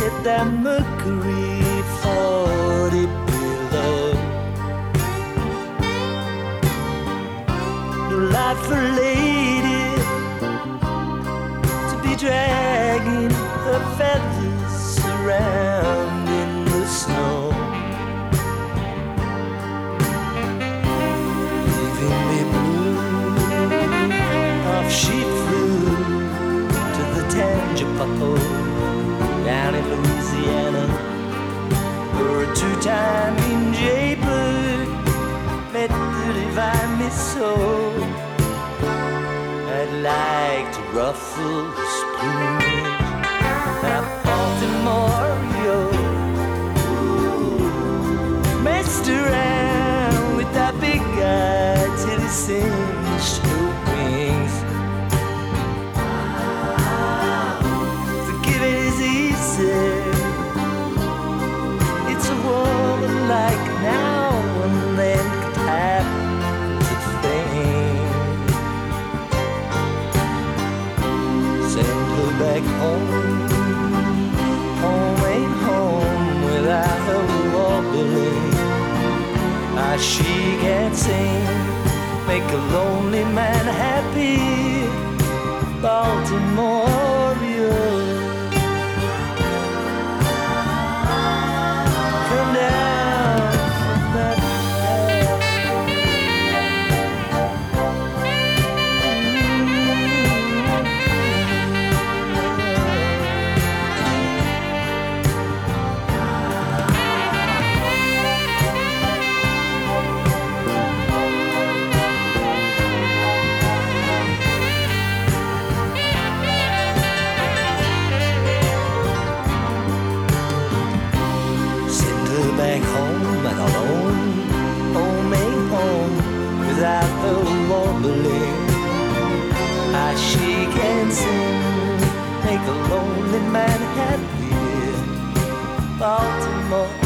get that Mercury 40 below. No life for a lady to be dragging her feathers around in the snow, leaving me blue. Off she flew to the Tangipaho down in Louisiana, where a two-time Jaybird met the divine Miss Soul. I'd like to ruffle his plumage. Now Baltimore, yo, messed around with that big guy till he singed her wings. Forgive it is easy. It's a woman like now and then could happen to think. Send her back home. Home ain't home without her wobbling. Ah, she can't sing, make a lonely man happy. Baltimore, come down from that back home and alone. Home ain't home without her wobbling. Ah, she can sing, make a lonely man happy. Baltimore.